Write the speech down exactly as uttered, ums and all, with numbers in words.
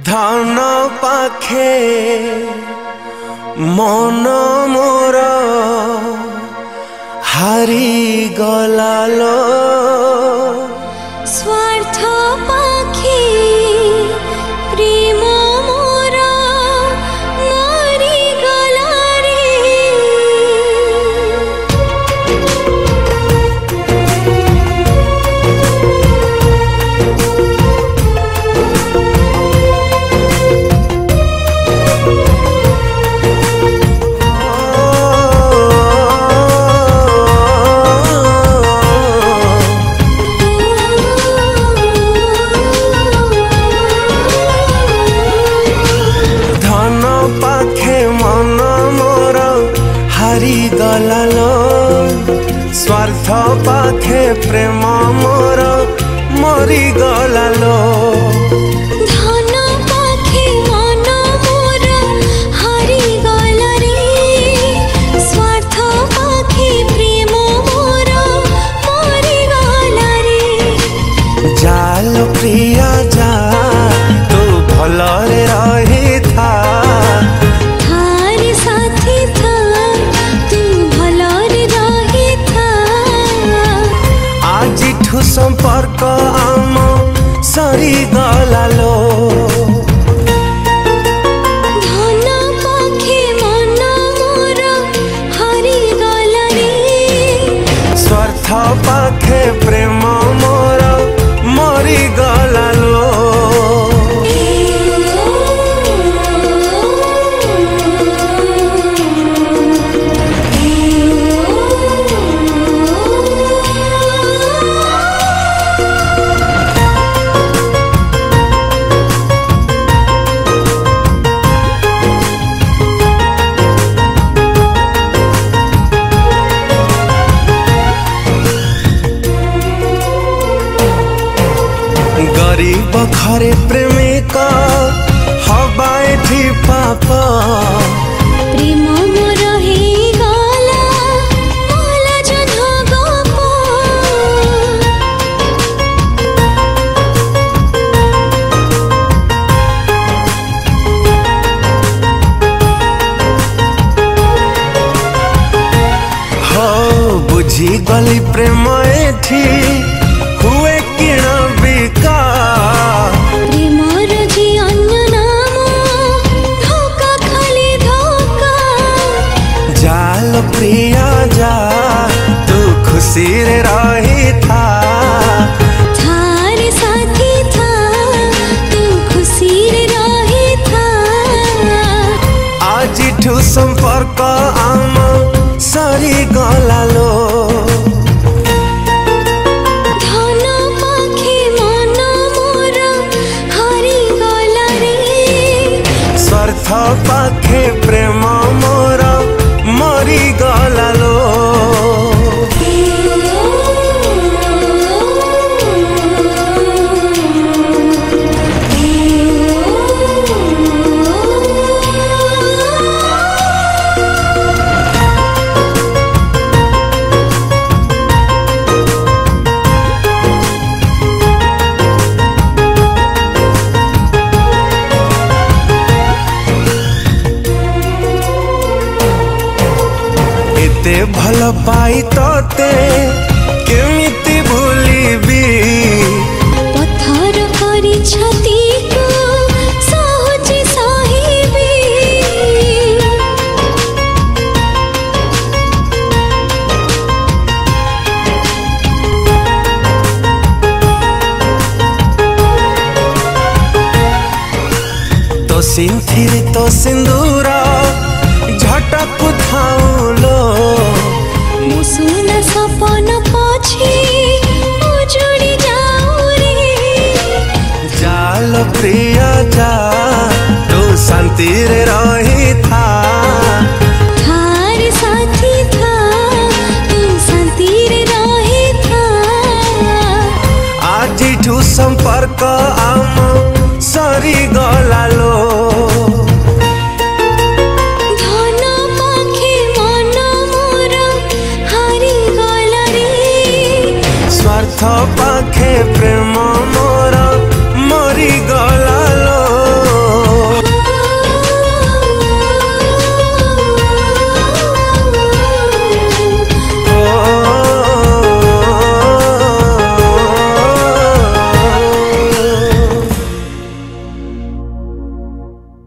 धन पाखे मन मोर हारी गलालो स्वार्थ पाखे प्रेम मोर मरी गला रे। गलालो स्वार्थ पाखे प्रेम मोर मरी गलालो धन पाखे मन मोर हारी गला रे। स्वार्थ पाखे प्रेम मोर मरी गला रे। जाल प्रिया जा तू भलरे रही था संपर्क आम सरी गलालो धन पाखे मन मोर हारी गला रे। स्वार्थ पाखे प्रेम मोर मरी गलालो गरीब घरे प्रेमिक हवा एठी पाप प्रेम मोर हे गला मला जन गप। हो बुझी गली प्रेम एठी हुए किण बिका प्रेमर जी अन्य नाम धोखा खाली धोखा। जाल प्रिया जा तू खुशी रे रही था थारे साथी था तू खुशी रे रही था। आज ठू संपर्क आम सरी गलालो पाखे प्रेम मोर मरी गलालो एते भल पाई तोते केमिति भूलिबी पत्थर करी छाती को सहज सहिबी। तो सिंथिरी तो सिंदूर झटक थाउलो मुसुन सपन पछी उजड़ी जाऊ रे। जाल प्रिया जा तू शांति रे रही था थारे साथी था तू शांति रे रही था। आज ठू संपर्क आम सरी गलालो